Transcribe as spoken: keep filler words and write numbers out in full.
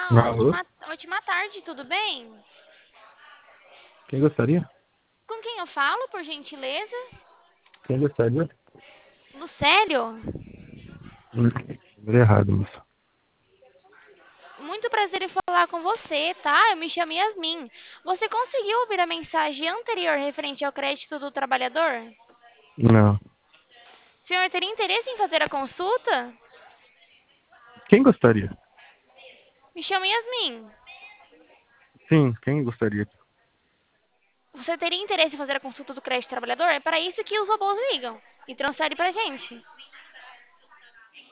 Olá, Alô? ótima, ótima tarde, tudo bem? Quem gostaria? Com quem eu falo, por gentileza? Quem gostaria? Lucélio? Hum, número errado, moço. Muito prazer em falar com você, tá? Eu me chamo Yasmin. Você conseguiu ouvir a mensagem anterior referente ao crédito do trabalhador? Não. O senhor teria interesse em fazer a consulta? Quem gostaria? Me chamo Yasmin. Sim, quem gostaria? Você teria interesse em fazer a consulta do crédito do trabalhador? É para isso que os robôs ligam e transferem pra gente.